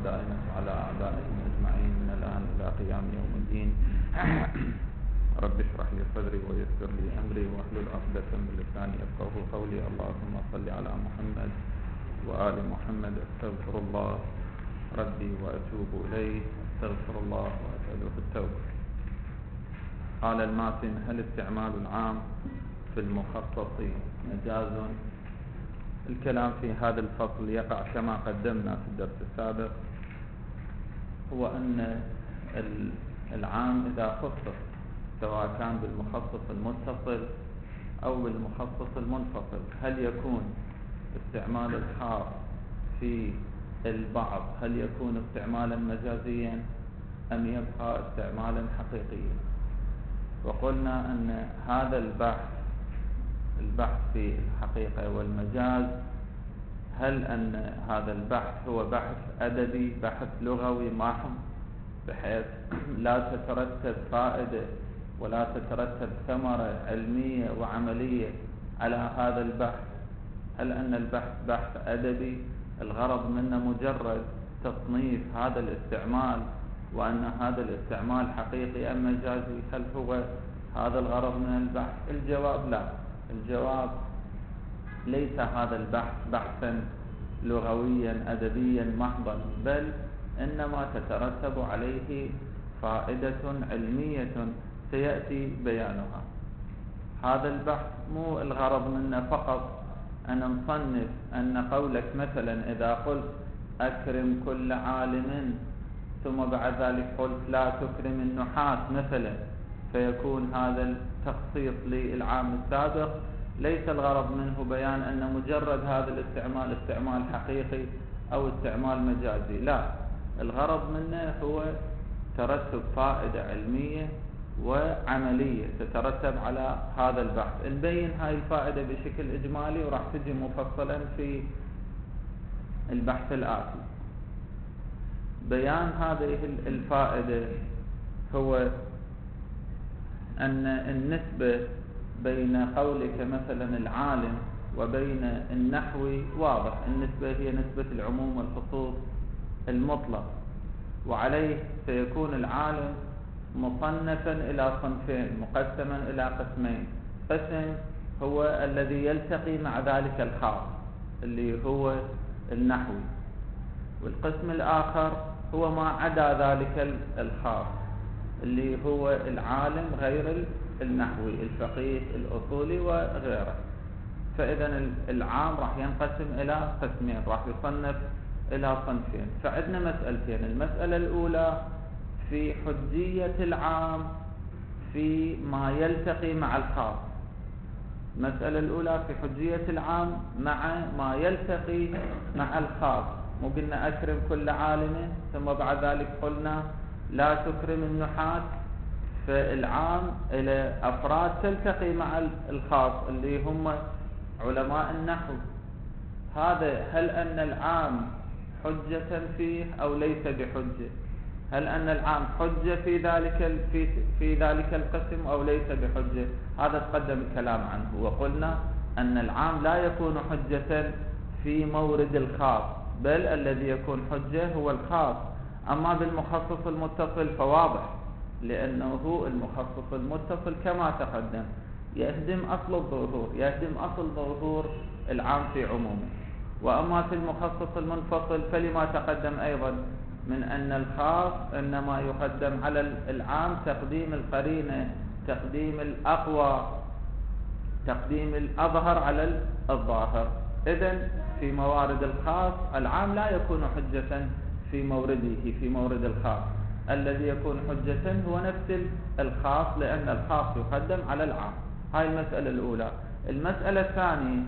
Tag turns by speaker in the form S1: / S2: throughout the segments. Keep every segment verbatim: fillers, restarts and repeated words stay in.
S1: الدائمة على أعدائهم أجمعين من الآن إلى قيام يوم الدين. رب اشرح لي صدري ويسر لي أمري واحلل عقدة من لساني يفقهوا قولي. اللهم صل على محمد وآل محمد. أستغفر الله ربي وأتوب إليه، أستغفر الله وأسأله التوبة. قال الماتن: هل استعمال العام في المخصص مجاز؟ الكلام في هذا الفصل يقع كما قدمنا في الدرس السابق، هو أن العام إذا خصص سواء كان بالمخصص المتصل أو بالمخصص المنفصل، هل يكون استعمال الخاص في البعض هل يكون استعمالا مجازيا أم يبقى استعمالا حقيقيا؟ وقلنا أن هذا البحث البحث في الحقيقة والمجاز، هل أن هذا البحث هو بحث أدبي، بحث لغوي محض، بحيث لا تترتب فائدة ولا تترتب ثمرة علمية وعملية على هذا البحث؟ هل أن البحث بحث أدبي الغرض منه مجرد تصنيف هذا الاستعمال وأن هذا الاستعمال حقيقي أم مجازي؟ هل هو هذا الغرض من البحث؟ الجواب لا. الجواب ليس هذا البحث بحثا لغويا أدبيا محضا، بل إنما تترتب عليه فائدة علمية سيأتي بيانها. هذا البحث مو الغرض منه فقط أن نصنف أن قولك مثلا إذا قلت أكرم كل عالم ثم بعد ذلك قلت لا تكرم النحاس مثلا، فيكون هذا التخصيص للعام السابق. ليس الغرض منه بيان أن مجرد هذا الاستعمال استعمال حقيقي أو استعمال مجازي، لا، الغرض منه هو ترتب فائدة علمية وعملية تترتب على هذا البحث. نبين هاي الفائدة بشكل إجمالي وراح تجي مفصلا في البحث الآتي. بيان هذه الفائدة هو أن النسبة بين قولك مثلا العالم وبين النحوي واضح. النسبة هي نسبة العموم والخصوص المطلق، وعليه سيكون العالم مصنفا إلى صنفين، مقسما إلى قسمين. قسم هو الذي يلتقي مع ذلك الخاص اللي هو النحوي، والقسم الآخر هو ما عدا ذلك الخاص اللي هو العالم غير النحوي، الفقيه، الأصولي وغيره. فإذا العام راح ينقسم إلى قسمين، راح يصنف إلى صنفين. فعندنا مسألتين. المسألة الأولى في حجية العام في ما يلتقي مع الخاص. المسألة الأولى في حجية العام مع ما يلتقي مع الخاص. مو قلنا أكرم كل عالم ثم بعد ذلك قلنا لا تكرم النحاس، فالعام إلى أفراد تلتقي مع الخاص اللي هم علماء النحو. هذا هل أن العام حجة فيه أو ليس بحجة؟ هل أن العام حجة في ذلك في في ذلك القسم أو ليس بحجة؟ هذا تقدم الكلام عنه، وقلنا أن العام لا يكون حجة في مورد الخاص، بل الذي يكون حجة هو الخاص. أما بالمخصص المتصل فواضح، لأنه المخصص المتصل كما تقدم يهدم أصل الظهور يهدم أصل ظهور العام في عمومه. وأما في المخصص المنفصل فلما تقدم أيضا من أن الخاص إنما يقدم على العام تقديم القرينة، تقديم الأقوى، تقديم الأظهر على الظاهر. إذن في موارد الخاص العام لا يكون حجة في مورده في مورد الخاص. الذي يكون حجة هو نفس الخاص، لأن الخاص يقدم على العام. هاي المسألة الأولى. المسألة الثانية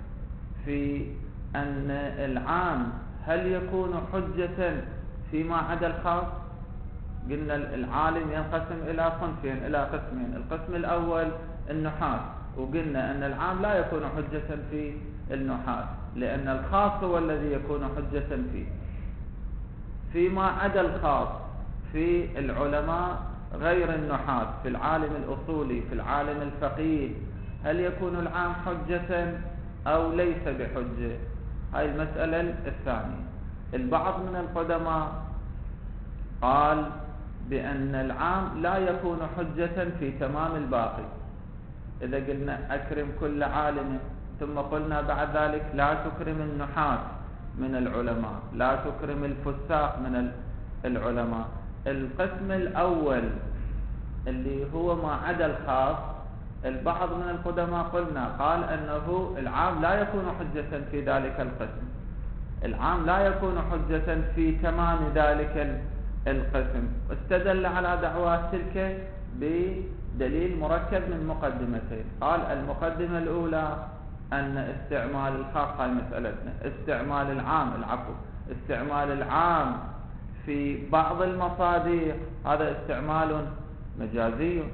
S1: في أن العام هل يكون حجة فيما عدا الخاص؟ قلنا العالم ينقسم إلى صنفين، إلى قسمين. القسم الأول النحاس، وقلنا أن العام لا يكون حجة في النحاس لأن الخاص هو الذي يكون حجة فيه. فيما عدا الخاص في العلماء غير النحاس، في العالم الأصولي، في العالم الفقيه، هل يكون العام حجة أو ليس بحجة؟ هاي المسألة الثانية. البعض من القدماء قال بأن العام لا يكون حجة في تمام الباقي. إذا قلنا أكرم كل عالم ثم قلنا بعد ذلك لا تكرم النحاة من العلماء، لا تكرم الفساق من العلماء، القسم الأول اللي هو ما عدا الخاص، البعض من القدماء قلنا قال أنه العام لا يكون حجة في ذلك القسم، العام لا يكون حجة في تمام ذلك القسم. استدل على دعوات تلك بدليل مركب من مقدمتين. قال المقدمة الأولى أن استعمال الخاص، هاي مسألتنا، استعمال العام العفو استعمال العام في بعض المصادر هذا استعمال مجازي.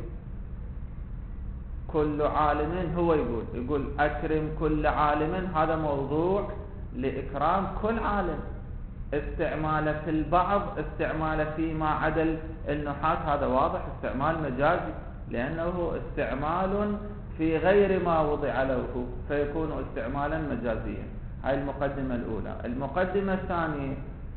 S1: كل عالم هو يقول يقول أكرم كل عالم، هذا موضوع لإكرام كل عالم. استعماله في البعض، استعماله فيما عدا النحاة، هذا واضح استعمال مجازي، لأنه استعمال في غير ما وضع له فيكون استعمالا مجازيا. هاي المقدمة الأولى. المقدمة الثانية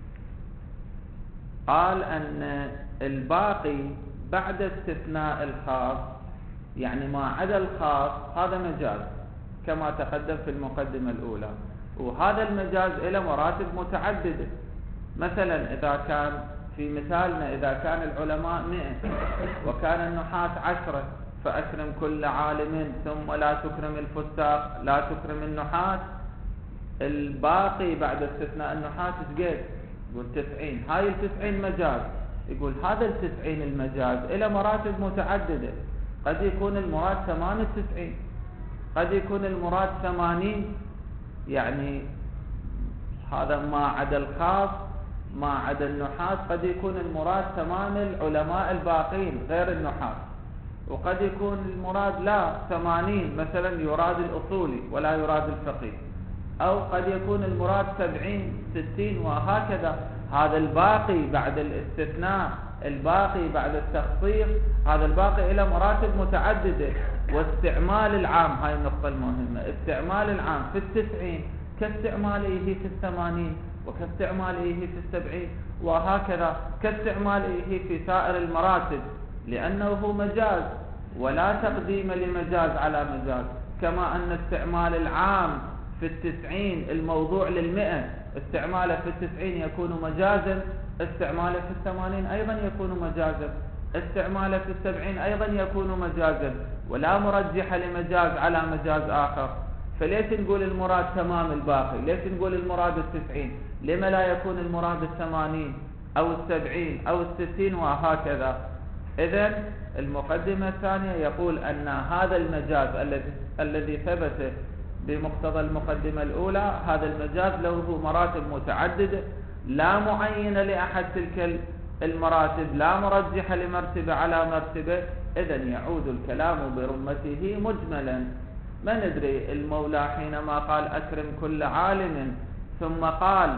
S1: قال أن الباقي بعد استثناء الخاص، يعني ما عدا الخاص، هذا مجاز كما تقدم في المقدمة الأولى، وهذا المجاز له مراتب متعددة. مثلا إذا كان في مثالنا إذا كان العلماء مئة وكان النحاة عشرة، فأكرم كل عالم ثم لا تكرم الفساق لا تكرم النحاة، الباقي بعد استثناء النحاة تقول يقول تسعين، هاي التسعين مجاز. يقول هذا التسعين المجاز له مراتب متعددة، قد يكون المراد ثمان التسعين، قد يكون المراد ثمانين، يعني هذا ما عدا الخاص ما عدا النحاة، قد يكون المراد ثمان العلماء الباقين غير النحاة، وقد يكون المراد لا ثمانين مثلا يراد الأصولي ولا يراد الفقيه، أو قد يكون المراد سبعين ستين وهكذا. هذا الباقي بعد الاستثناء، الباقي بعد التخصيص، هذا الباقي إلى مراتب متعددة. واستعمال العام، هاي النقطة المهمة، استعمال العام في التسعين كاستعماله في الثمانين وكاستعماله في السبعين وهكذا، كاستعماله في سائر المراتب، لأنه مجاز ولا تقديم لمجاز على مجاز. كما أن استعمال العام في التسعين الموضوع للمئة استعماله في التسعين يكون مجازا، استعماله في الثمانين أيضا يكون مجازا، استعماله في السبعين أيضا يكون مجازا، ولا مرجح لمجاز على مجاز آخر. فليش نقول المراد تمام الباقي؟ ليش نقول المراد التسعين؟ لما لا يكون المراد الثمانين أو السبعين أو الستين وهكذا؟ إذن المقدمة الثانية يقول أن هذا المجاز الذي الذي ثبت بمقتضى المقدمة الأولى، هذا المجاز له مراتب متعددة لا معينة لأحد تلك المراتب، لا مرجح لمرتبة على مرتبة. إذن يعود الكلام برمته مجملا. ما ندري المولى حينما قال أكرم كل عالم ثم قال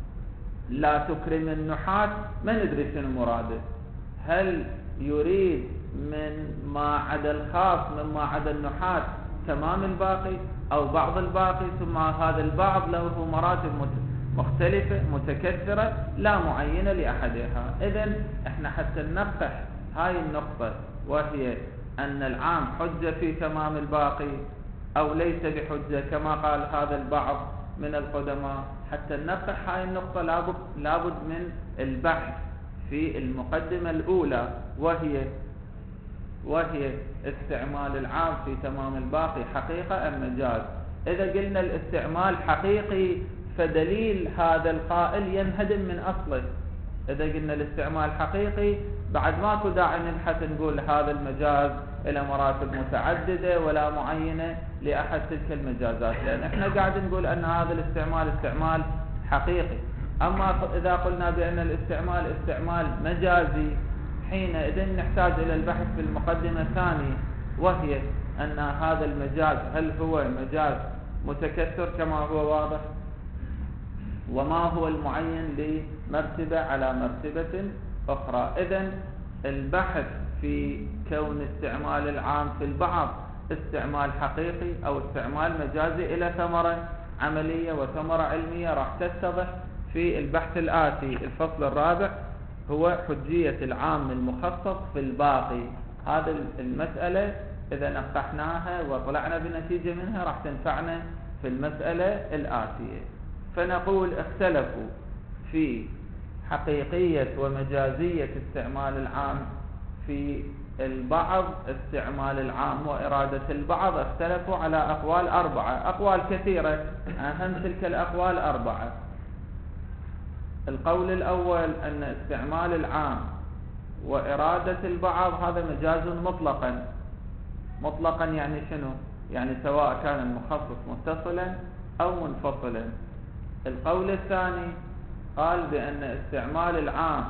S1: لا تكرم النحاة، ما ندري شنو مراده. هل يريد من ما عدا الخاص مما عدا النحاة تمام الباقي أو بعض الباقي، ثم هذا البعض له مراتب مختلفة متكثرة لا معينة لأحدها. إذن احنا حتى ننقح هاي النقطة، وهي أن العام حجة في تمام الباقي أو ليس بحجة كما قال هذا البعض من القدماء، حتى ننقح هاي النقطة لابد, لابد من البحث في المقدمة الأولى، وهي وهي استعمال العام في تمام الباقي حقيقة أم مجاز. إذا قلنا الاستعمال حقيقي فدليل هذا القائل ينهدم من أصله. إذا قلنا الاستعمال حقيقي بعد ماكو داعي نبحث نقول هذا المجاز إلى مراتب متعددة ولا معينة لأحد تلك المجازات، لأن احنا قاعد نقول أن هذا الاستعمال استعمال حقيقي. أما إذا قلنا بأن الاستعمال استعمال مجازي، حينئذ نحتاج إلى البحث في المقدمة الثانية، وهي أن هذا المجاز هل هو مجاز متكثر كما هو واضح، وما هو المعين لمرتبة على مرتبة أخرى. إذن البحث في كون استعمال العام في البعض استعمال حقيقي أو استعمال مجازي إلى ثمرة عملية وثمرة علمية راح تتضح في البحث الآتي الفصل الرابع هو حجية العام المخصص في الباقي. هذه المسألة إذا نقحناها وطلعنا بنتيجة منها راح تنفعنا في المسألة الآتية. فنقول اختلفوا في حقيقية ومجازية استعمال العام في البعض. استعمال العام وإرادة البعض اختلفوا على أقوال أربعة، أقوال كثيرة، أهم تلك الأقوال أربعة. القول الأول أن استعمال العام وإرادة البعض هذا مجاز مطلقا. مطلقا يعني شنو؟ يعني سواء كان المخصص متصلا أو منفصلا. القول الثاني قال بأن استعمال العام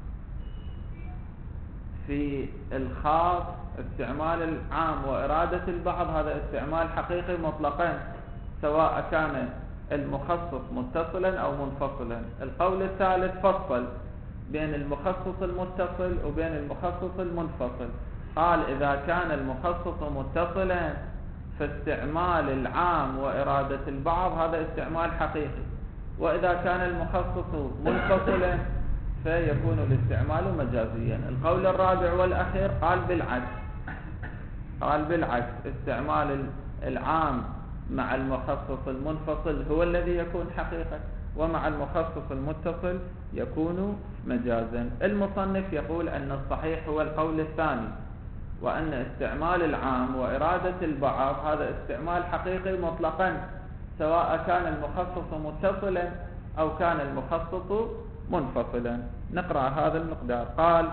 S1: في الخاص، استعمال العام وإرادة البعض هذا استعمال حقيقي مطلقا سواء كان المخصص متصلا أو منفصلا. القول الثالث فصل بين المخصص المتصل وبين المخصص المنفصل. قال إذا كان المخصص متصلا فاستعمال العام وإرادة البعض هذا استعمال حقيقي، وإذا كان المخصص منفصلا فيكون الاستعمال مجازيا. القول الرابع والأخير قال بالعكس، قال بالعكس استعمال العام مع المخصص المنفصل هو الذي يكون حقيقة، ومع المخصص المتصل يكون مجازا. المصنف يقول أن الصحيح هو القول الثاني، وأن استعمال العام وإرادة البعض هذا استعمال حقيقي مطلقا سواء كان المخصص متصلا أو كان المخصص منفصلا. نقرأ هذا المقدار. قال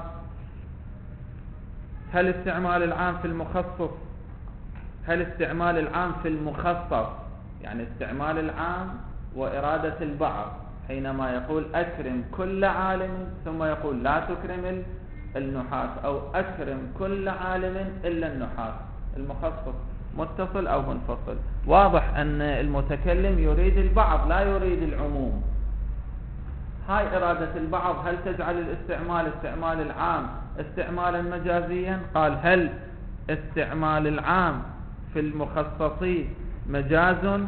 S1: هل استعمال العام في المخصص هل استعمال العام في المخصص يعني استعمال العام وإرادة البعض حينما يقول أكرم كل عالم ثم يقول لا تكرم النحاس، أو أكرم كل عالم إلا النحاس، المخصص متصل أو منفصل. واضح أن المتكلم يريد البعض لا يريد العموم. هاي إرادة البعض هل تجعل الاستعمال استعمال العام استعمالا مجازيا؟ قال هل استعمال العام في المخصص مجاز؟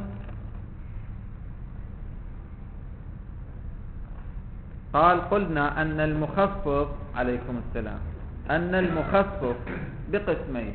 S1: قال قلنا أن المخصص عليكم السلام أن المخصص بقسمين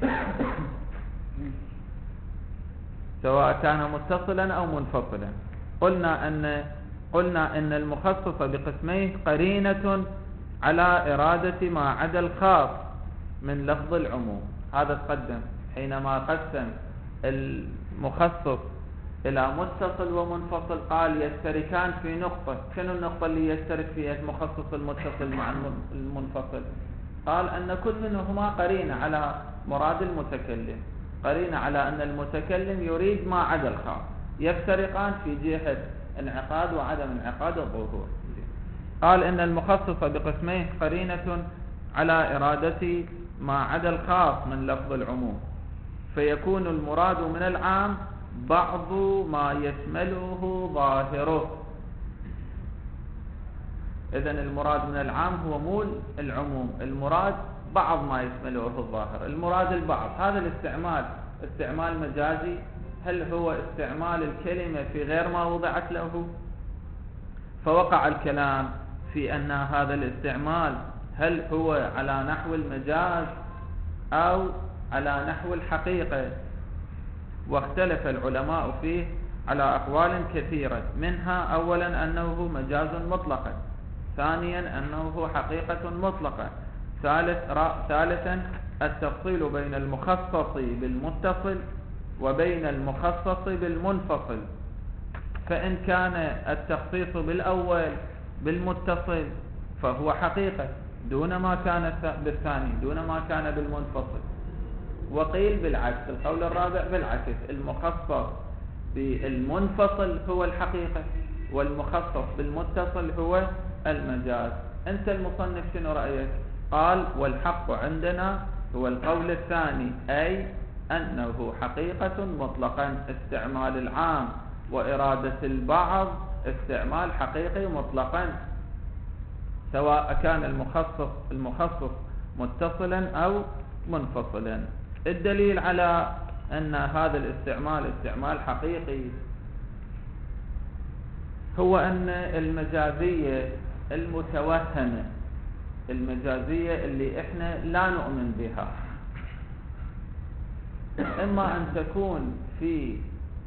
S1: سواء كان متصلا أو منفصلا. قلنا أن قلنا أن المخصص بقسمين قرينة على إرادة ما عدا الخاص من لفظ العموم. هذا تقدم حينما قسم المخصص إلى متصل ومنفصل قال يشتركان في نقطة. شنو النقطة اللي يشترك فيها المخصص المتصل مع المنفصل؟ قال أن كل منهما قرينة على مراد المتكلم، قرينة على أن المتكلم يريد ما عدا الخاص، يفترقان في جهة انعقاد وعدم انعقاد الظهور. قال إن المخصص بقسمين قرينة على إرادة ما عدا الخاص من لفظ العموم، فيكون المراد من العام بعض ما يشمله ظاهره. إذن المراد من العام هو مو العموم، المراد بعض ما يشمله الظاهر، المراد البعض. هذا الاستعمال استعمال مجازي. هل هو استعمال الكلمة في غير ما وضعت له؟ فوقع الكلام في أن هذا الاستعمال هل هو على نحو المجاز أو على نحو الحقيقة، واختلف العلماء فيه على أقوال كثيرة، منها أولا أنه مجاز مطلقا، ثانيا أنه حقيقة مطلقة، ثالث ثالثا التفصيل بين المخصص بالمتصل وبين المخصص بالمنفصل. فإن كان التخصيص بالأول بالمتصل فهو حقيقة دون ما كان بالثاني دون ما كان بالمنفصل. وقيل بالعكس، القول الرابع بالعكس، المخصص بالمنفصل هو الحقيقة والمخصص بالمتصل هو المجاز. أنت المصنف شنو رأيك؟ قال والحق عندنا هو القول الثاني، أي أنه حقيقة مطلقا، استعمال العام وإرادة البعض استعمال حقيقي مطلقا سواء كان المخصص المخصص متصلا أو منفصلا. الدليل على أن هذا الاستعمال استعمال حقيقي هو أن المجازية المتوهمة، المجازية اللي إحنا لا نؤمن بها، إما أن تكون في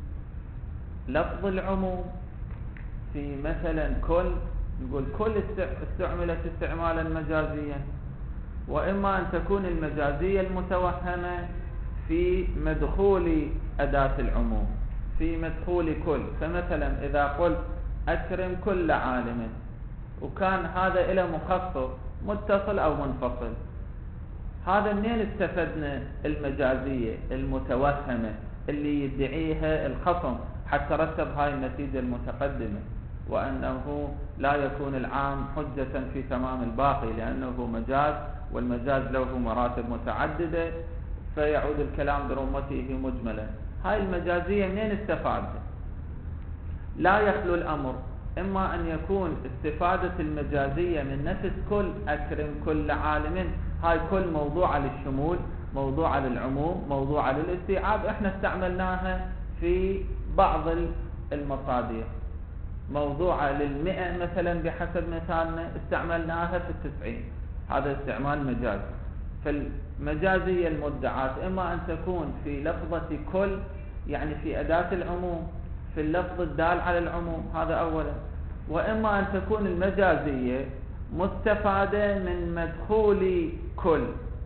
S1: لفظ العموم، في مثلا كل، نقول كل استعملت استعمالا مجازيا، وإما أن تكون المجازية المتوهمة في مدخول أداة العموم، في مدخول كل. فمثلا إذا قلت أكرم كل عالم، وكان هذا إلى مخصص متصل أو منفصل، هذا منين استفدنا المجازية المتوهمة اللي يدعيها الخصم حتى رتب هاي النتيجة المتقدمة، وأنه لا يكون العام حجة في تمام الباقي لأنه مجاز، والمجاز له مراتب متعددة، فيعود الكلام برمته مجملا. هاي المجازية منين استفادها؟ لا يخلو الأمر إما أن يكون استفادة المجازية من نفس كل، أكرم كل عالم، هاي كل موضوعة للشمول، موضوعة للعموم، موضوعة للاستيعاب، احنا استعملناها في بعض المصادر، موضوعة للمئة مثلا بحسب مثالنا استعملناها في التسعين، هذا استعمال مجازي. فالمجازية المدعاة إما أن تكون في لفظة كل، يعني في أداة العموم، في اللفظ الدال على العموم، هذا أولا، وإما أن تكون المجازية مستفادة من مدخول كل،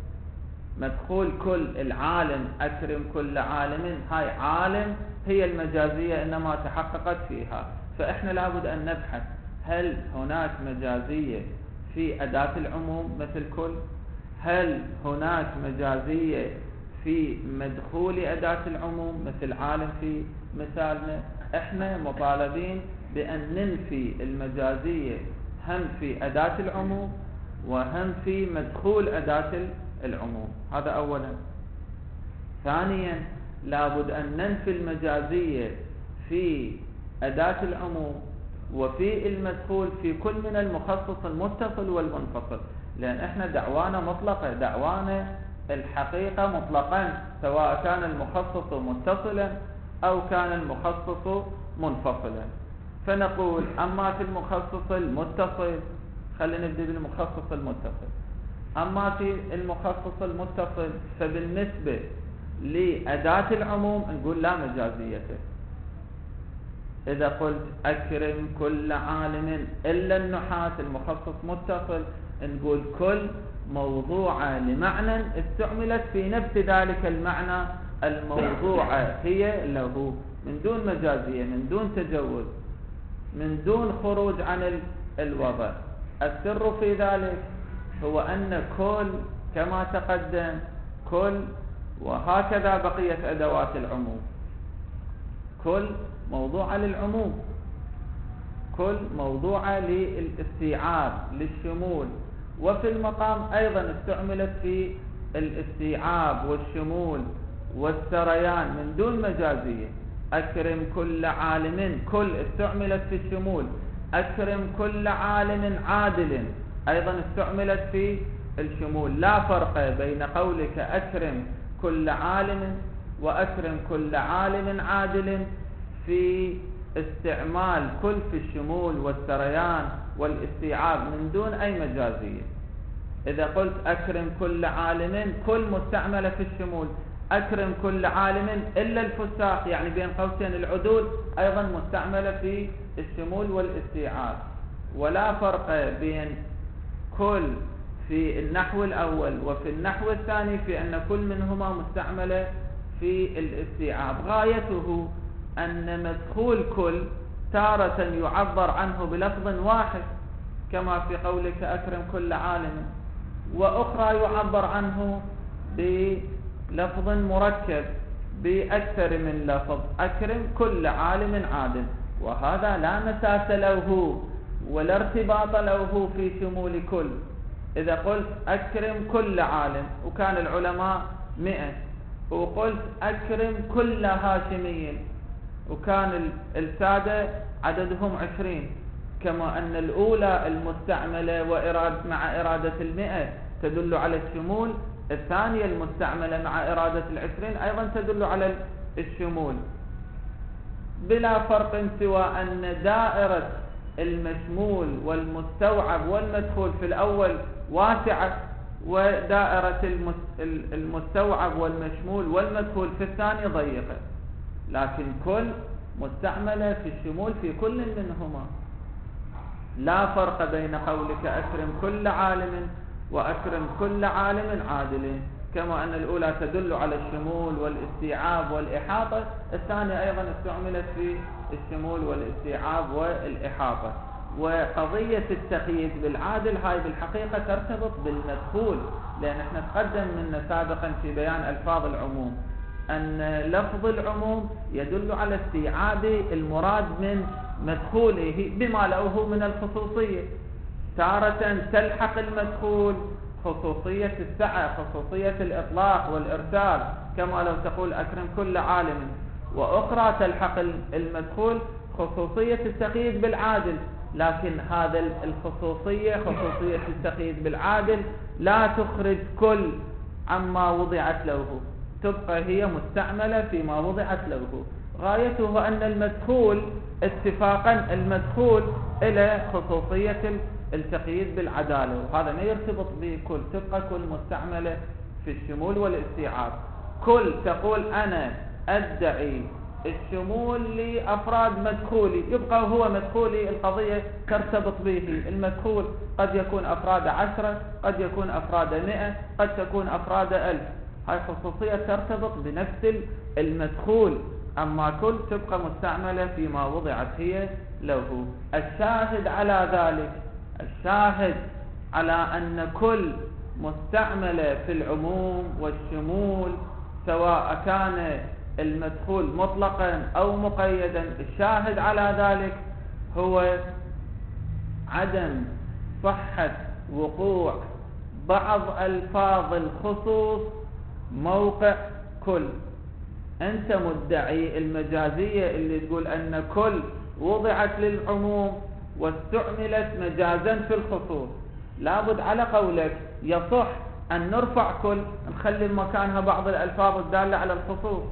S1: مدخول كل العالم، أكرم كل عالم، هاي عالم هي المجازية إنما تحققت فيها. فإحنا لابد أن نبحث هل هناك مجازية في أداة العموم مثل كل؟ هل هناك مجازية في مدخول أداة العموم مثل عالم في مثالنا؟ إحنا مطالبين بأن ننفي المجازية هم في أداة العموم وهم في مدخول أداة العموم، هذا أولا. ثانيا لابد أن ننفي المجازية في أداة العموم وفي المدخول في كل من المخصص المتصل والمنفصل، لأن إحنا دعوانا مطلقة، دعوانا الحقيقة مطلقا، سواء كان المخصص متصلا أو كان المخصص منفصلا. فنقول أما في المخصص المتصل، خلينا نبدأ بالمخصص المتصل، أما في المخصص المتصل فبالنسبة لأداة العموم نقول لا مجازية. إذا قلت أكرم كل عالم إلا النحاة، المخصص متصل، نقول كل موضوعة لمعنى استعملت في نفس ذلك المعنى الموضوعة هي له، من دون مجازية، من دون تجوز، من دون خروج عن الوضع. السر في ذلك هو أن كل كما تقدم كل، وهكذا بقية أدوات العموم، كل موضوعة للعموم، كل موضوعة للاستيعاب للشمول، وفي المقام أيضا استعملت في الاستيعاب والشمول والسريان من دون مجازية. أكرم كل عالم، كل استعملت في الشمول، أكرم كل عالم عادل أيضا استعملت في الشمول. لا فرق بين قولك أكرم كل عالم وأكرم كل عالم عادل في استعمال كل في الشمول والسريان والاستيعاب من دون أي مجازية. إذا قلت أكرم كل عالم، كل مستعملة في الشمول، أكرم كل عالم إلا الفساق، يعني بين قوسين العدول، أيضا مستعملة في الشمول والاستيعاب. ولا فرق بين كل في النحو الأول وفي النحو الثاني في أن كل منهما مستعملة في الاستيعاب. غايته أن مدخول كل تارة يعبر عنه بلفظ واحد كما في قولك أكرم كل عالم، وأخرى يعبر عنه بلفظ مركب بأكثر من لفظ، أكرم كل عالم عادل، وهذا لا مساس له ولا ارتباط له في شمول كل. إذا قلت أكرم كل عالم وكان العلماء مئة، وقلت أكرم كل هاشمي وكان السادة عددهم عشرين، كما أن الأولى المستعملة وإرادة مع إرادة المئة تدل على الشمول، الثانية المستعملة مع إرادة العشرين أيضا تدل على الشمول. بلا فرق سوى أن دائرة المشمول والمستوعب والمدخول في الأول واسعة، ودائرة المستوعب والمشمول والمدخول في الثاني ضيقة، لكن كل مستعملة في الشمول في كل منهما. لا فرق بين قولك أكرم كل عالم وأكرم كل عالم عادل، كما أن الأولى تدل على الشمول والاستيعاب والإحاطة، الثانية أيضا استعملت في الشمول والاستيعاب والإحاطة. وقضية التقييد بالعادل هاي بالحقيقة ترتبط بالمدخول، لأن احنا تقدم منا سابقا في بيان ألفاظ العموم أن لفظ العموم يدل على استيعاب المراد من مدخوله بما له من الخصوصية. تارة تلحق المدخول خصوصية السعة، خصوصية الإطلاق والإرسال، كما لو تقول أكرم كل عالم، وأخرى تلحق المدخول خصوصية التقييد بالعادل، لكن هذا الخصوصية خصوصية التقييد بالعادل لا تخرج كل عما وضعت له، تبقى هي مستعملة فيما وضعت له. غايته أن المدخول اتفاقا المدخول إلى خصوصية التقييد بالعدالة، وهذا ما يرتبط بكل، تبقى كل مستعملة في الشمول والاستيعاب. كل تقول أنا أدعي الشمول لأفراد مدخولي، يبقى هو مدخولي، القضية ترتبط به. المدخول قد يكون أفراد عشرة، قد يكون أفراد مئة، قد تكون أفراد ألف، هاي خصوصية ترتبط بنفس المدخول. أما كل تبقى مستعملة فيما وضعت هي له. الشاهد على ذلك، الشاهد على أن كل مستعملة في العموم والشمول سواء كان المدخول مطلقا أو مقيدا، الشاهد على ذلك هو عدم صحة وقوع بعض ألفاظ الخصوص موقع كل. أنت مدعي المجازية اللي تقول أن كل وضعت للعموم واستعملت مجازا في الخصوص، لابد على قولك يصح أن نرفع كل نخلي مكانها بعض الألفاظ الدالة على الخصوص.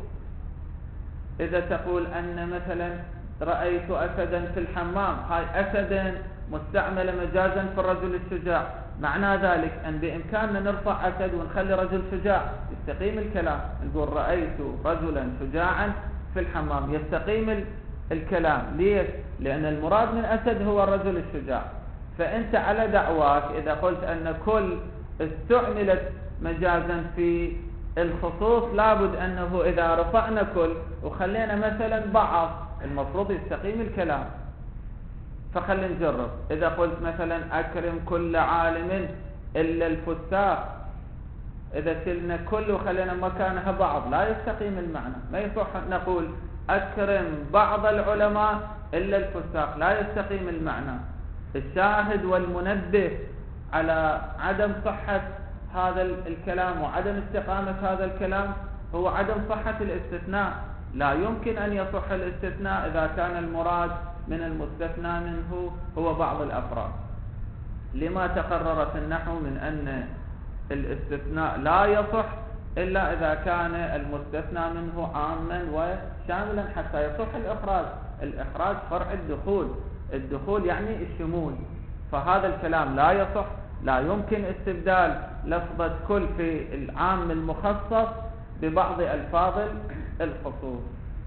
S1: إذا تقول أن مثلا رأيت أسدا في الحمام، هاي أسدا مستعملة مجازا في الرجل الشجاع، معنى ذلك أن بإمكاننا نرفع أسد ونخلي رجل شجاع، يستقيم الكلام. نقول رأيت رجلا شجاعا في الحمام، يستقيم الكلام. ليش؟ لأن المراد من أسد هو الرجل الشجاع. فأنت على دعواك إذا قلت أن كل استعملت مجازا في الخصوص، لابد أنه إذا رفعنا كل وخلينا مثلا بعض، المفروض يستقيم الكلام. فخلينا نجرب. إذا قلت مثلا أكرم كل عالم إلا الفساق، إذا شلنا كل وخلينا مكانها بعض لا يستقيم المعنى. ما يصح نقول أكرم بعض العلماء إلا الفساق، لا يستقيم المعنى. الشاهد والمنبه على عدم صحة هذا الكلام وعدم استقامة هذا الكلام هو عدم صحة الاستثناء. لا يمكن أن يصح الاستثناء إذا كان المراد من المستثنى منه هو بعض الأفراد، لما تقرر في النحو من أن الاستثناء لا يصح إلا إذا كان المستثنى منه عاما وشاملا حتى يصح الإخراج. الإخراج فرع الدخول، الدخول يعني الشمول، فهذا الكلام لا يصح. لا يمكن استبدال لفظة كل في العام المخصص ببعض ألفاظ الخصوص.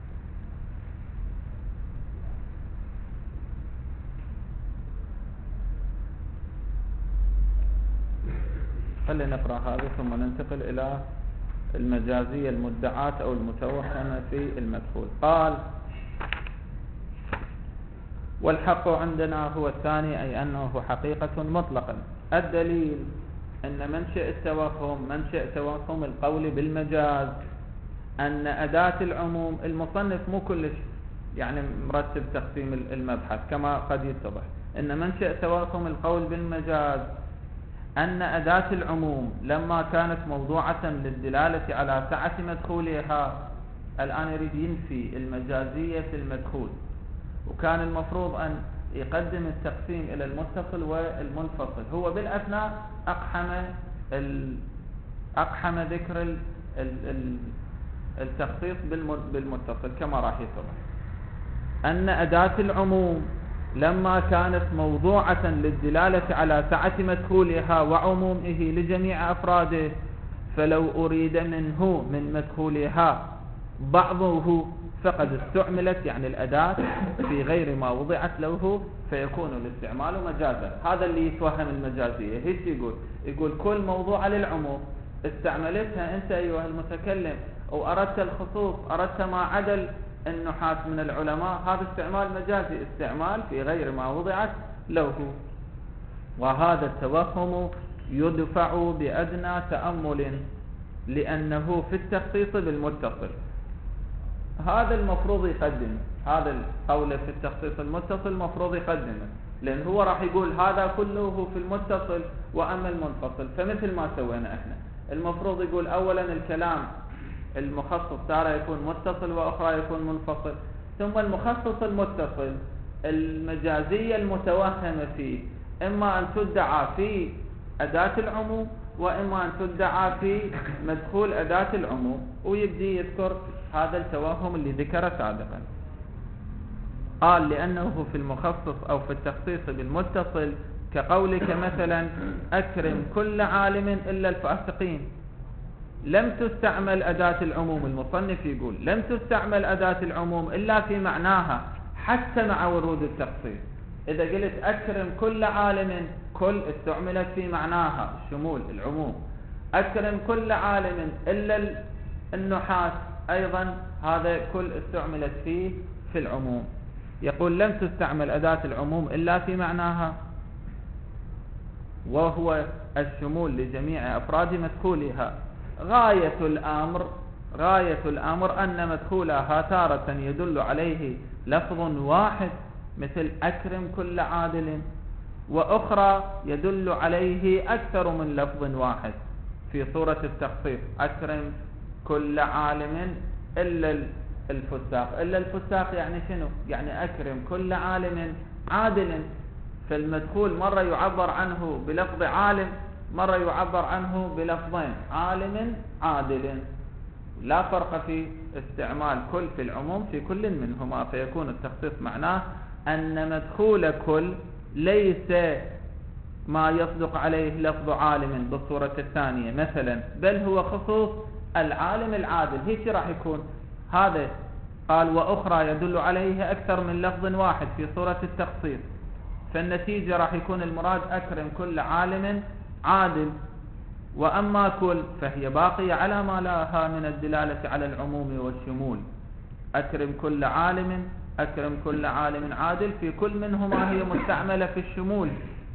S1: خلينا نقرأ هذا ثم ننتقل إلى المجازية المدعاة أو المتوهمة في المدخول. قال: والحق عندنا هو الثاني، أي أنه حقيقة مطلقا. الدليل أن منشأ التوهم منشأ توهم القول بالمجاز، أن أداة العموم المصنف مو كلش يعني مرتب تقسيم المبحث كما قد يتضح. أن منشأ توهم القول بالمجاز أن أداة العموم لما كانت موضوعة للدلالة على سعة مدخولها، الآن يريد ينفي المجازية في المدخول، وكان المفروض أن يقدم التقسيم إلى المتصل والمنفصل. هو بالأثناء أقحم أقحم ذكر ال ال ال التخصيص بالمتصل كما راح يتضح. أن أداة العموم لما كانت موضوعة للدلالة على سعة مدخولها وعمومه لجميع أفراده، فلو أريد منه من مدخولها بعضه فقد استعملت يعني الأداة في غير ما وضعت له، فيكون الاستعمال مجازا. هذا اللي يتوهم المجازية. هيك يقول يقول كل موضوع للعموم استعملتها أنت أيها المتكلم، أو أردت الخصوص، أردت ما عدل النحاة من العلماء، هذا استعمال مجازي، استعمال في غير ما وضعت له. وهذا التوهم يدفع بأدنى تأمل لأنه في التخصيص بالمتصل. هذا المفروض يقدم هذا القول في التخصيص المتصل، مفروض يقدمه، لأن هو راح يقول هذا كله في المتصل وأما المنفصل. فمثل ما سوينا احنا، المفروض يقول أولا الكلام المخصص تارة يكون متصل وأخرى يكون منفصل، ثم المخصص المتصل المجازية المتوهمة فيه إما أن تدعى في أداة العموم وإما أن تدعى في مدخول أداة العموم، ويبدي يذكر هذا التوهم اللي ذكره سابقا. قال لأنه في المخصص أو في التخصيص بالمتصل كقولك مثلا أكرم كل عالم إلا الفاسقين، لم تستعمل أداة العموم. المصنف يقول لم تستعمل أداة العموم إلا في معناها حتى مع ورود التخصيص. إذا قلت أكرم كل عالم، كل استعملت في معناها الشمول العموم. أكرم كل عالم إلا النحاة أيضا، هذا كل استعملت فيه في العموم. يقول لم تستعمل أداة العموم إلا في معناها، وهو الشمول لجميع أفراد مدخولها. غاية الأمر غاية الأمر أن مدخولها تارة يدل عليه لفظ واحد مثل أكرم كل عادل، وأخرى يدل عليه أكثر من لفظ واحد في صورة التخصيص، أكرم كل عالم إلا الفساق. إلا الفساق يعني شنو؟ يعني أكرم كل عالم عادل. فالمدخول مرة يعبر عنه بلفظ عالم، مرة يعبر عنه بلفظين عالم عادل، لا فرق في استعمال كل في العموم في كل منهما. فيكون التخصيص معناه أن مدخول كل ليس ما يصدق عليه لفظ عالم بالصورة الثانية مثلا، بل هو خصوص العالم العادل. هيك راح يكون هذا. قال وأخرى يدل عليه أكثر من لفظ واحد في صورة التخصيص، فالنتيجة راح يكون المراد أكرم كل عالم عادل. وأما كل فهي باقية على ما لها من الدلالة على العموم والشمول. أكرم كل عالم، أكرم كل عالم عادل، في كل منهما هي مستعملة في الشمول،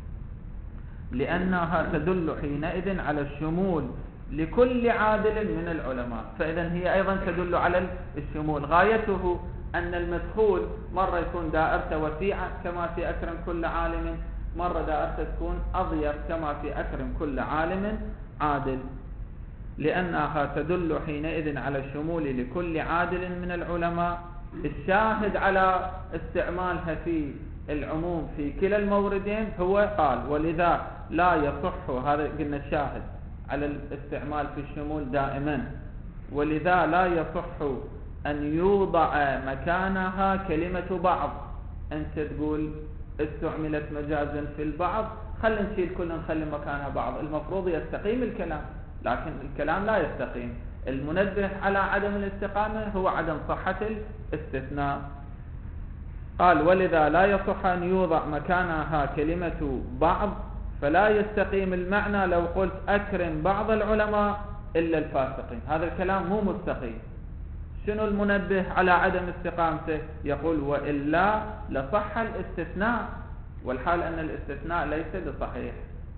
S1: لأنها تدل حينئذ على الشمول لكل عادل من العلماء. فإذا هي أيضا تدل على الشمول. غايته أن المدخول مرة يكون دائرته وسيعة كما في أكرم كل عالم، مرة دائرته تكون أضيق كما في أكرم كل عالم عادل، لأنها تدل حينئذ على الشمول لكل عادل من العلماء. الشاهد على استعمالها في العموم في كلا الموردين هو قال ولذا لا يصح، هذا قلنا الشاهد على الاستعمال في الشمول دائما، ولذا لا يصح أن يوضع مكانها كلمة بعض. أنت تقول استعملت مجازا في البعض، خلينا نشيل كل نخلي مكانها بعض. المفروض يستقيم الكلام، لكن الكلام لا يستقيم. المنبه على عدم الاستقامة هو عدم صحة الاستثناء. قال ولذا لا يصح أن يوضع مكانها كلمة بعض، فلا يستقيم المعنى لو قلت أكرم بعض العلماء إلا الفاسقين. هذا الكلام مو مستقيم. شنو المنبه على عدم استقامته؟ يقول وإلا لصح الاستثناء، والحال أن الاستثناء ليس بصحيح.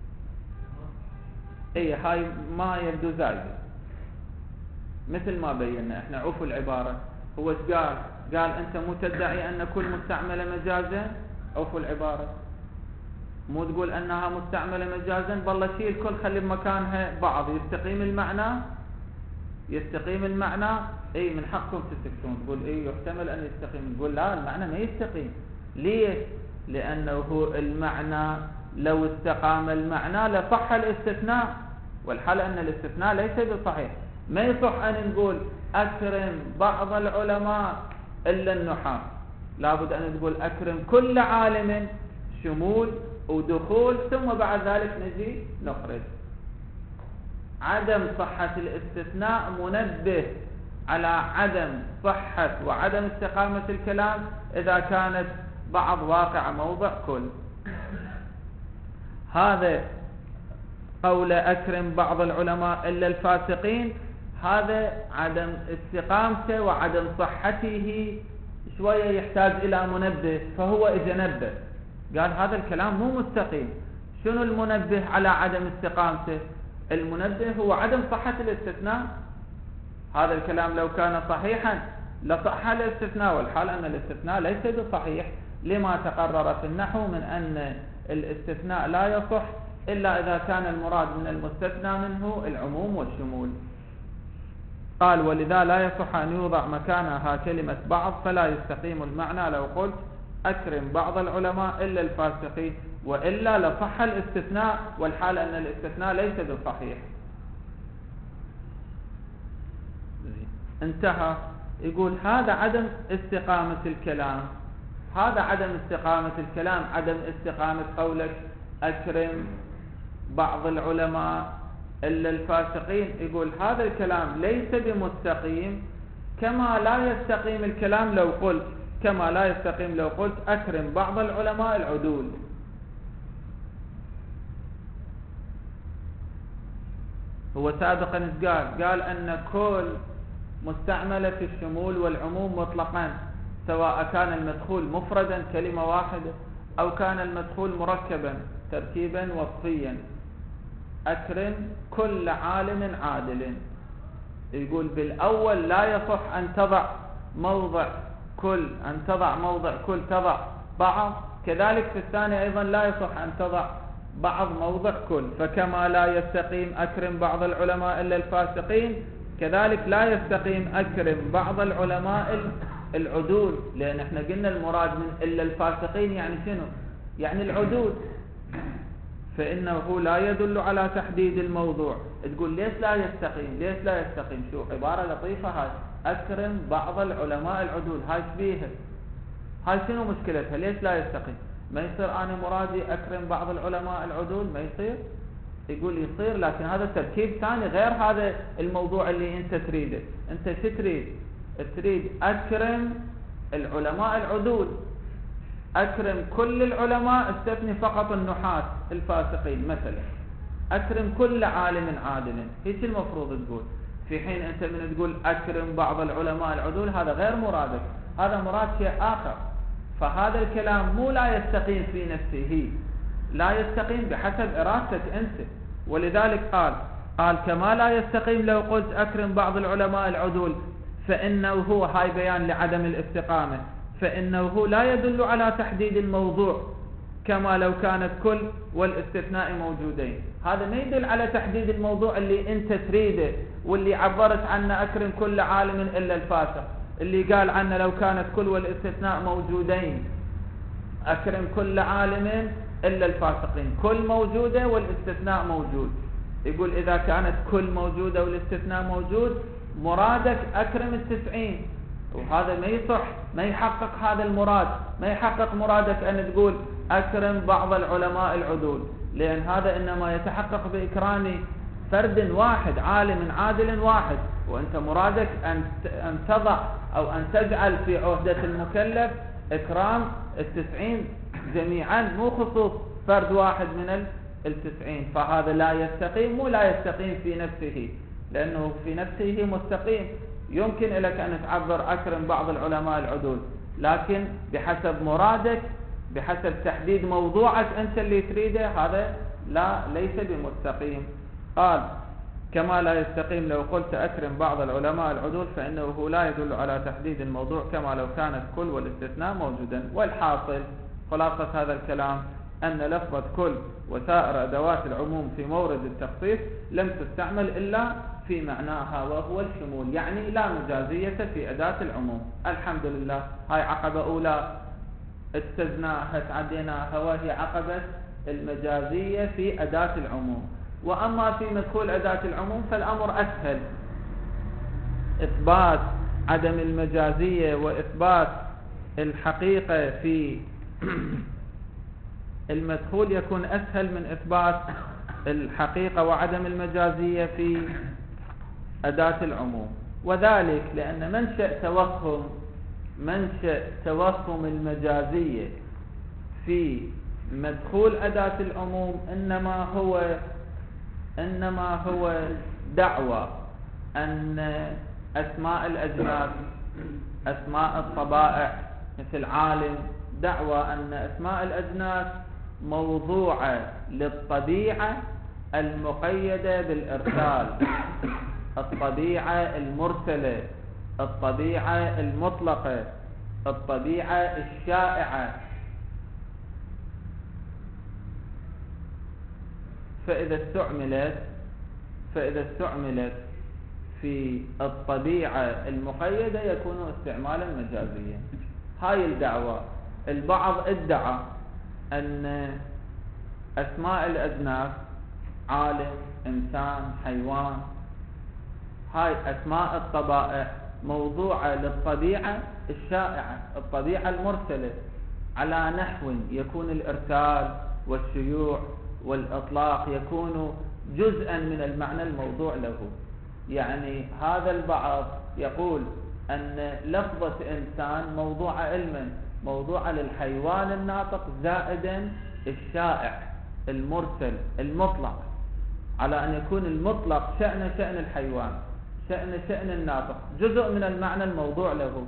S1: اي هاي ما يبدو زايد، مثل ما بينا احنا. عفوا العبارة، هو قال قال انت مو تدعي ان كل مستعملة مجازا. عفوا العبارة، مو تقول انها مستعملة مجازا، بالله شيل كل خلي بمكانها بعض. يستقيم المعنى؟ يستقيم المعنى؟ اي من حقكم تسكتون، تقول اي يحتمل ان يستقيم. تقول لا، المعنى ما يستقيم. ليش؟ لانه المعنى لو استقام المعنى لصح الاستثناء، والحال ان الاستثناء ليس بصحيح. ما يصح ان نقول اكرم بعض العلماء الا النحاة، لابد أن تقول أكرم كل عالم، شمول ودخول، ثم بعد ذلك نجي نخرج. عدم صحة الاستثناء منبه على عدم صحة وعدم استقامة الكلام إذا كانت بعض واقع موضع كل. هذا قول أكرم بعض العلماء إلا الفاسقين، هذا عدم استقامته وعدم صحته شوية يحتاج إلى منبه، فهو إذا نبه قال هذا الكلام مو مستقيم. شنو المنبه على عدم استقامته؟ المنبه هو عدم صحة الاستثناء. هذا الكلام لو كان صحيحا لصح الاستثناء، والحال أن الاستثناء ليس بصحيح، لما تقرر في النحو من أن الاستثناء لا يصح إلا إذا كان المراد من المستثنى منه العموم والشمول. قال ولذا لا يصح أن يوضع مكانها كلمة بعض، فلا يستقيم المعنى لو قلت أكرم بعض العلماء إلا الفاسقين، وإلا لصح الاستثناء، والحال أن الاستثناء ليس بصحيح. انتهى. يقول هذا عدم استقامة الكلام، هذا عدم استقامة الكلام، عدم استقامة قولك أكرم بعض العلماء إلا الفاسقين. يقول هذا الكلام ليس بمستقيم، كما لا يستقيم الكلام لو قلت كما لا يستقيم لو قلت أكرم بعض العلماء العدول. هو سابقا قال قال أن كل مستعملة في الشمول والعموم مطلقا، سواء كان المدخول مفردا كلمة واحدة أو كان المدخول مركبا تركيبا وصفيا. أكرم كل عالم عادل. يقول بالأول لا يصح أن تضع موضع كل أن تضع موضع كل تضع بعض، كذلك في الثاني أيضا لا يصح أن تضع بعض موضع كل. فكما لا يستقيم أكرم بعض العلماء إلا الفاسقين، كذلك لا يستقيم أكرم بعض العلماء العدول، لأن احنا قلنا المراد من إلا الفاسقين يعني شنو؟ يعني العدول، فإنه لا يدل على تحديد الموضوع. تقول ليش لا يستقيم؟ ليش لا يستقيم؟ شو عبارة لطيفة هاي، أكرم بعض العلماء العدول، هاي شبيهة، هاي شنو مشكلتها؟ ليش لا يستقيم؟ ما يصير أنا مرادي أكرم بعض العلماء العدول؟ ما يصير؟ يقول يصير، لكن هذا تركيب ثاني غير هذا الموضوع اللي أنت تريده. أنت شو تريد؟ تريد أكرم العلماء العدول، أكرم كل العلماء استثني فقط النحاة الفاسقين مثلا، أكرم كل عالم عادل، هيك المفروض تقول. في حين أنت من تقول أكرم بعض العلماء العدول، هذا غير مرادك، هذا مراد شيء آخر. فهذا الكلام مو لا يستقيم في نفسه، لا يستقيم بحسب إرادتك أنت. ولذلك قال قال كما لا يستقيم لو قلت أكرم بعض العلماء العدول، فإنه هو هاي بيان لعدم الاستقامة، فإنه لا يدل على تحديد الموضوع كما لو كانت كل والاستثناء موجودين. هذا ما يدل على تحديد الموضوع اللي أنت تريده، واللي عبرت عنه أكرم كل عالم إلا الفاسق، اللي قال عنه لو كانت كل والاستثناء موجودين أكرم كل عالم إلا الفاسقين. كل موجودة والاستثناء موجود. يقول إذا كانت كل موجودة والاستثناء موجود، مرادك أكرم التسعين، وهذا ما يصح، ما يحقق هذا المراد، ما يحقق مرادك أن تقول أكرم بعض العلماء العدول، لأن هذا إنما يتحقق بإكرام فرد واحد، عالم عادل واحد، وأنت مرادك أن أن تضع أو أن تجعل في عهدة المكلف إكرام التسعين جميعا، مو خصوص فرد واحد من التسعين. فهذا لا يستقيم، مو لا يستقيم في نفسه، لأنه في نفسه مستقيم. يمكن لك أن تعبر أكرم بعض العلماء العدول، لكن بحسب مرادك، بحسب تحديد موضوعك أنت اللي تريده، هذا لا ليس بمستقيم. قال كما لا يستقيم لو قلت أكرم بعض العلماء العدول، فإنه لا يدل على تحديد الموضوع كما لو كانت كل والاستثناء موجودا. والحاصل خلاصة هذا الكلام أن لفظة كل وسائر أدوات العموم في مورد التخصيص لم تستعمل إلا في معناها وهو الشمول، يعني لا مجازية في أداة العموم. الحمد لله، هاي عقبة أولى استزناها تعديناها، وهي عقبة المجازية في أداة العموم. وأما في مدخول أداة العموم فالأمر أسهل، إثبات عدم المجازية وإثبات الحقيقة في المدخول يكون أسهل من إثبات الحقيقة وعدم المجازية في أداة العموم، وذلك لأن منشأ توهم منشأ توهم المجازية في مدخول أداة العموم إنما هو إنما هو دعوى أن أسماء الأجناس، أسماء الطبائع مثل عالم، دعوى أن أسماء الأجناس موضوعة للطبيعة المقيدة بالإرسال، الطبيعة المرسلة، الطبيعة المطلقة، الطبيعة الشائعة. فإذا استعملت فإذا استعملت في الطبيعة المقيدة يكون استعمالا مجازيا. هاي الدعوة. البعض ادعى أن أسماء الأجناس عالم، إنسان، حيوان، هاي أسماء الطبائع موضوعة للطبيعة الشائعة، الطبيعة المرسلة، على نحو يكون الإرسال والشيوع والإطلاق يكون جزءا من المعنى الموضوع له. يعني هذا البعض يقول أن لفظة إنسان موضوعة علما، موضوعة للحيوان الناطق، زائدا الشائع المرسل المطلق، على أن يكون المطلق شأن شأن الحيوان، شأن شأن الناطق، جزء من المعنى الموضوع له.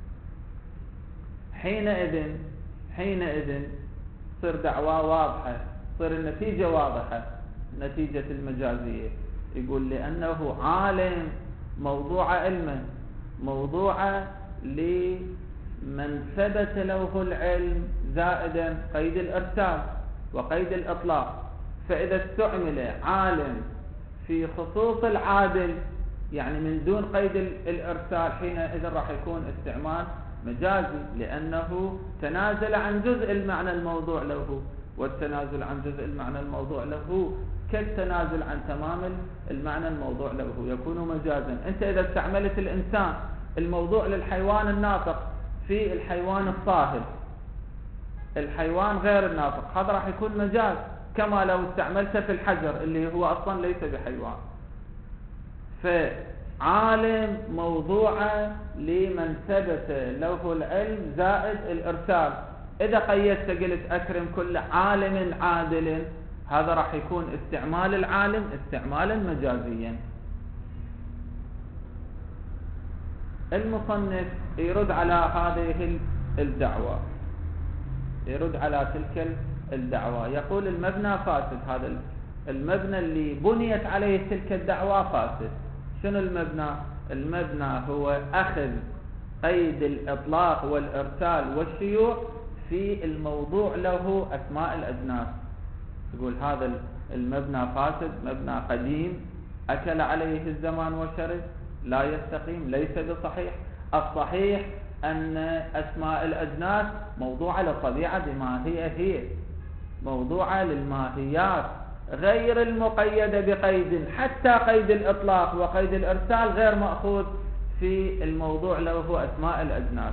S1: حينئذ حينئذ تصير دعوة واضحة، تصير النتيجة واضحة، نتيجة المجازية. يقول لأنه عالم موضوع علما، موضوع لمن ثبت له العلم، زائدا قيد الإرسال وقيد الإطلاق. فإذا استعمل عالم في خصوص العادل، يعني من دون قيد الإرسال، حينئذ راح يكون استعمال مجازي، لأنه تنازل عن جزء المعنى الموضوع له، والتنازل عن جزء المعنى الموضوع له كالتنازل عن تمام المعنى الموضوع له، يكون مجازا. أنت إذا استعملت الإنسان الموضوع للحيوان الناطق في الحيوان الصاهل، الحيوان غير الناطق، هذا راح يكون مجاز، كما لو استعملته في الحجر اللي هو أصلا ليس بحيوان. فعالم موضوعة لمن ثبت له العلم زائد الإرسال. إذا قيدت قلت أكرم كل عالم عادل، هذا راح يكون استعمال العالم استعمالا مجازيا. المصنف يرد على هذه الدعوة، يرد على تلك الدعوة، يقول المبنى فاسد. هذا المبنى اللي بنيت عليه تلك الدعوة فاسد. شنو المبنى؟ المبنى هو أخذ قيد الإطلاق والإرسال والشيوع في الموضوع له أسماء الأجناس. يقول هذا المبنى فاسد، مبنى قديم أكل عليه الزمان وشرب، لا يستقيم، ليس بصحيح. الصحيح أن أسماء الأجناس موضوعة للطبيعة بما هي هي، موضوعة للماهيات، غير المقيدة بقيد، حتى قيد الإطلاق وقيد الإرسال غير مأخوذ في الموضوع له أسماء الأجناس.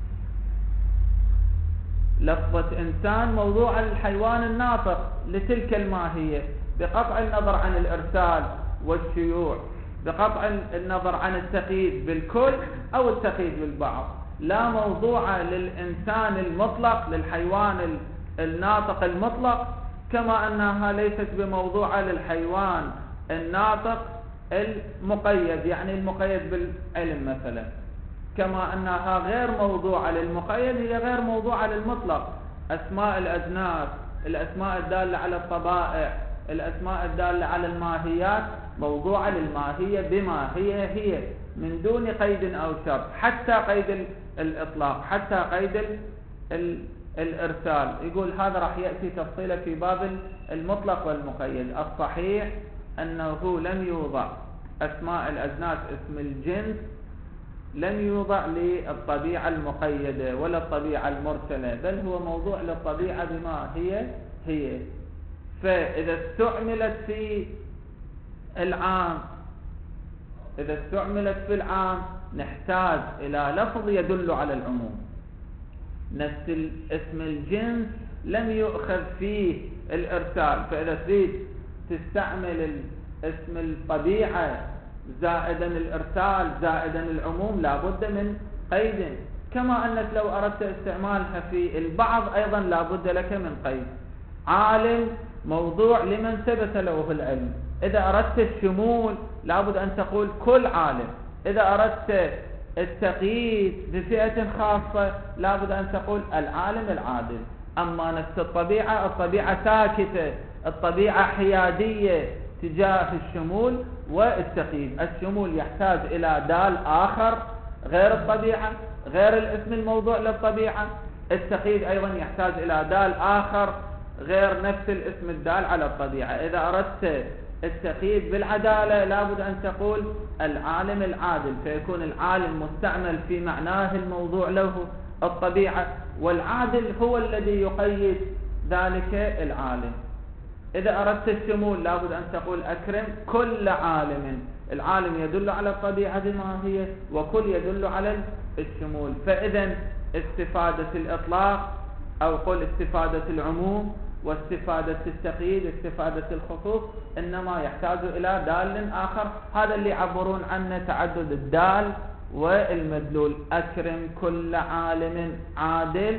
S1: لفظة إنسان موضوع الحيوان الناطق لتلك الماهية، بقطع النظر عن الإرسال والشيوع، بقطع النظر عن التقييد بالكل أو التقييد بالبعض. لا موضوع للإنسان المطلق، للحيوان الناطق المطلق، كما أنها ليست بموضوعة للحيوان الناطق المقيد، يعني المقيد بالعلم مثلا، كما أنها غير موضوعة للمقيد، هي غير موضوعة للمطلق. أسماء الأجناس، الأسماء الدالة على الطبائع، الأسماء الدالة على الماهيات، موضوعة للماهية بما هي هي، من دون قيد أو شرط، حتى قيد الإطلاق، حتى قيد الإرسال. يقول هذا راح يأتي تفصيلا في باب المطلق والمقيد. الصحيح أنه لم يوضع أسماء الأجناس اسم الجنس، لم يوضع للطبيعة المقيدة ولا الطبيعة المرسلة، بل هو موضوع للطبيعة بما هي هي. فإذا استعملت في العام إذا استعملت في العام نحتاج إلى لفظ يدل على العموم، نفس اسم الجنس لم يؤخذ فيه الإرسال، فإذا تريد تستعمل اسم الطبيعة زائدا الإرسال زائدا العموم لابد من قيد، كما أنك لو أردت استعمالها في البعض أيضا لابد لك من قيد. عالم موضوع لمن ثبت له العلم. إذا أردت الشمول لابد أن تقول كل عالم. إذا أردت التقييد بفئة خاصة لابد أن تقول العالم العادل. أما نفس الطبيعة، الطبيعة ساكتة، الطبيعة حيادية تجاه الشمول والتقييد. الشمول يحتاج إلى دال آخر غير الطبيعة، غير الاسم الموضوع للطبيعة. التقييد أيضا يحتاج إلى دال آخر غير نفس الاسم الدال على الطبيعة. إذا أردت التقييد بالعدالة لابد أن تقول العالم العادل، فيكون العالم مستعمل في معناه الموضوع له الطبيعة، والعادل هو الذي يقيد ذلك العالم. إذا أردت الشمول لابد أن تقول أكرم كل عالم. العالم يدل على الطبيعة بما هي، وكل يدل على الشمول. فإذا استفادة الإطلاق أو قل استفادة العموم واستفادة التقييد استفادة الخصوص إنما يحتاج إلى دال آخر. هذا اللي يعبرون عنه تعدد الدال والمدلول. أكرم كل عالم عادل،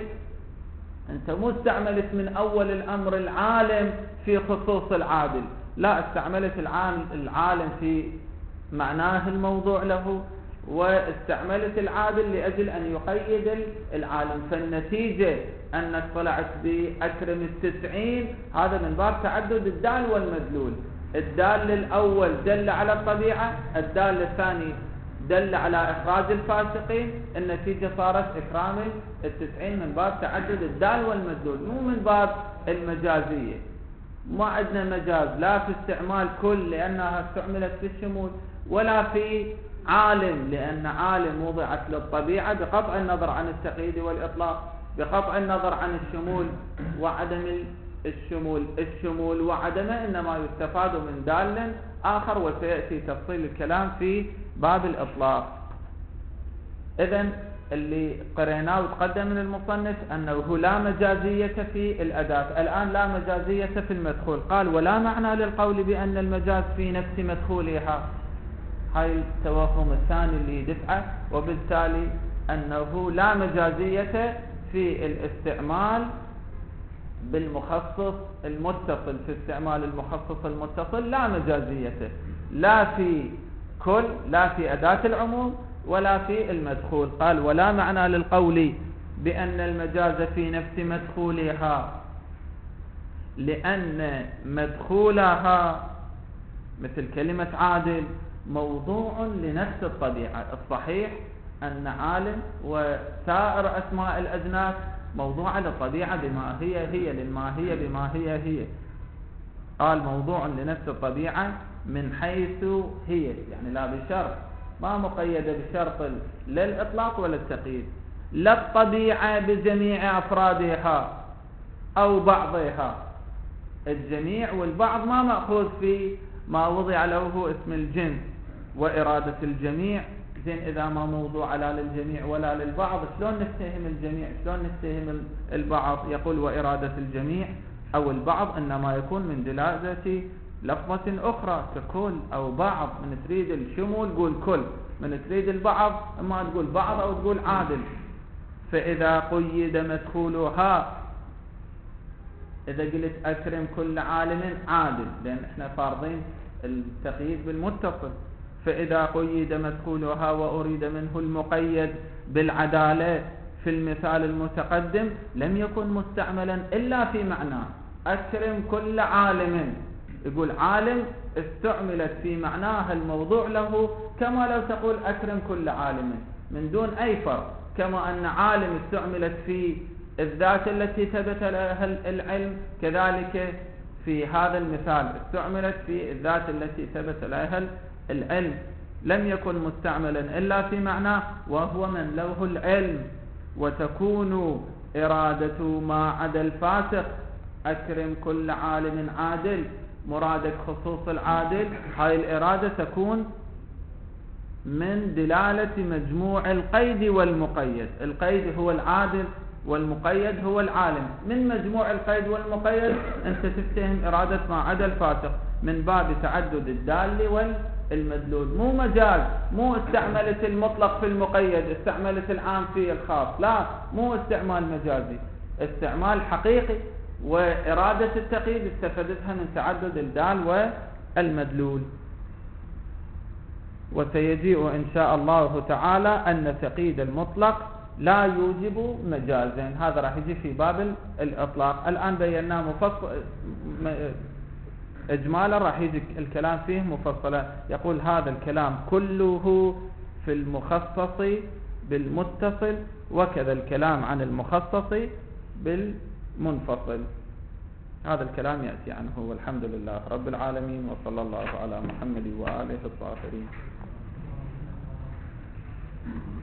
S1: أنت مو استعملت من أول الأمر العالم في خصوص العادل، لا، استعملت العالم في معناه الموضوع له، واستعملت العادل لأجل أن يقيد العالم. فالنتيجة أنك طلعت بأكرم التسعين، هذا من باب تعدد الدال والمدلول. الدال الأول دل على الطبيعة، الدال الثاني دل على إخراج الفاسقين، النتيجة صارت إكرام التسعين من باب تعدد الدال والمدلول، مو من باب المجازية. ما عندنا مجاز لا في استعمال كل لأنها استعملت في الشمول، ولا في عالم لأن عالم وضعت للطبيعة بقطع النظر عن التقييد والإطلاق، بقطع النظر عن الشمول وعدم الشمول. الشمول وعدمه إنما يستفاد من دال آخر، وسيأتي تفصيل الكلام في باب الإطلاق. إذن اللي قريناه وتقدم من المصنف أنه لا مجازية في الأداة. الآن لا مجازية في المدخول. قال ولا معنى للقول بأن المجاز في نفس مدخولها. هاي التوهم الثاني اللي يدفعه، وبالتالي أنه لا مجازية في الاستعمال بالمخصص المتصل. في استعمال المخصص المتصل لا مجازية، لا في كل، لا في أداة العموم ولا في المدخول. قال ولا معنى للقول بأن المجاز في نفس مدخولها، لأن مدخولها مثل كلمة عادل موضوع لنفس الطبيعة. الصحيح أن عالم وسائر أسماء الأجناس موضوع للطبيعة بما هي هي، للماهية بما هي هي. قال موضوع لنفس الطبيعة من حيث هي، يعني لا بشرط، ما مقيدة بشرط لا الإطلاق ولا التقييد. لا الطبيعة بجميع أفرادها أو بعضها. الجميع والبعض ما مأخوذ في ما وضع له اسم الجنس وإرادة الجميع. زين إذا ما موضوع لا للجميع ولا للبعض، شلون نتهم الجميع، شلون نتهم البعض؟ يقول وإرادة الجميع أو البعض إنما يكون من دلالة لفظة أخرى ككل أو بعض. من تريد الشمول قول كل، من تريد البعض اما تقول بعض أو تقول عادل. فإذا قيد مدخولها، إذا قلت أكرم كل عالم عادل، لأن إحنا فارضين التقييد بالمتصل، فإذا قيد مدخولها وأريد منه المقيد بالعدالة في المثال المتقدم لم يكن مستعملا إلا في معناه. أكرم كل عالم، يقول عالم استعملت في معناها الموضوع له، كما لو تقول أكرم كل عالم من دون أي فرق. كما أن عالم استعملت في الذات التي ثبت لها العلم، كذلك في هذا المثال استعملت في الذات التي ثبت لها العلم. لم يكن مستعملا إلا في معناه وهو من له العلم. وتكون إرادة ما عدا الفاسق. أكرم كل عالم عادل، مرادك خصوص العادل، هاي الإرادة تكون من دلالة مجموع القيد والمقيد. القيد هو العادل والمقيد هو العالم. من مجموع القيد والمقيد أنت تفتهم إرادة ما عدا الفاسق من باب تعدد الدال والمدلول. مو مجاز، مو استعملت المطلق في المقيد استعملت العام في الخاص، لا، مو استعمال مجازي، استعمال حقيقي. وإرادة التقييد استفدتها من تعدد الدال والمدلول. وسيجيء إن شاء الله تعالى أن تقييد المطلق لا يوجب مجازا، هذا راح يجي في باب الإطلاق. الآن بيناه مفصل إجمالا، راح يجي الكلام فيه مفصلا. يقول هذا الكلام كله في المخصص بالمتصل، وكذا الكلام عن المخصص بالمنفصل. هذا الكلام يأتي عنه. والحمد لله رب العالمين، وصلى الله على محمد وآله الطاهرين.